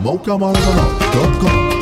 موقع مهرجانات دوت كوم.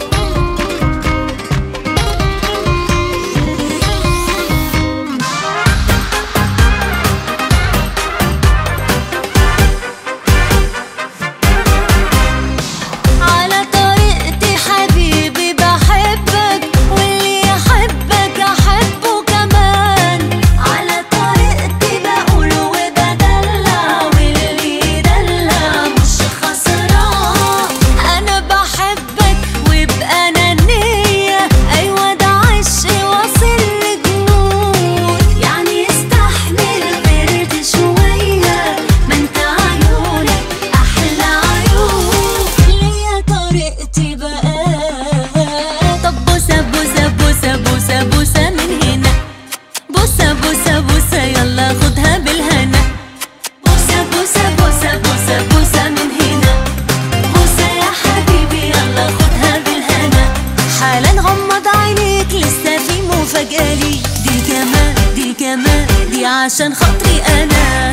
دي كمان دي عشان خاطري أنا.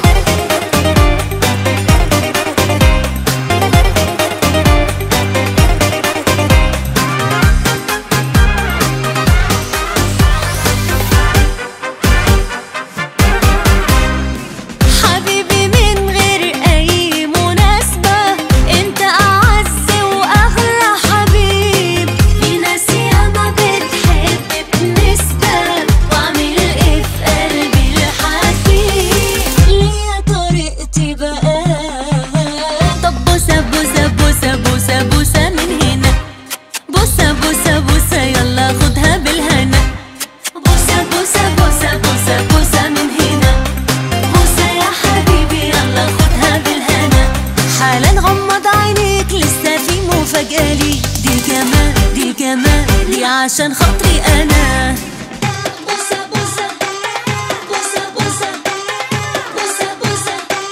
دي كمان دي عشان خاطري أنا. بوسة بوسة بوسة بوسة بوسة بوسة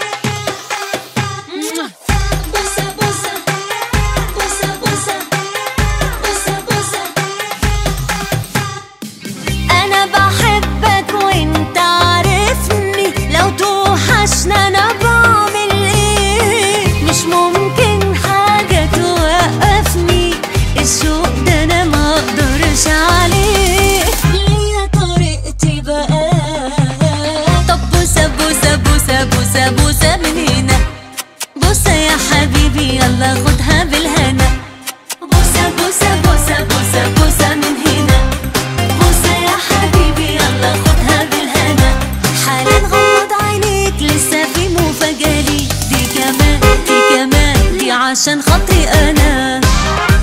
بوسة بوسة بوسة بوسة بوسة بوسة. أنا بحبك وأنت عارفني، لو توحشنا أنا بعمل إيه؟ مش ممكن حاجة توقفني، الشوق ده انا ما اقدرش عليه، ليا طريقتي بقى. طب بوسه بوسه بوسه بوسه بوسه من هنا، بوسه يا حبيبي يلا خدها بالهنا. بوسه بوسه بوسه بوسه بوسه من هنا، بوسه يا حبيبي يلا خدها بالهنا. حالا غمض عينيك لسه في مفاجأة لي، دي كمان دي كمان دي عشان خاطري انا.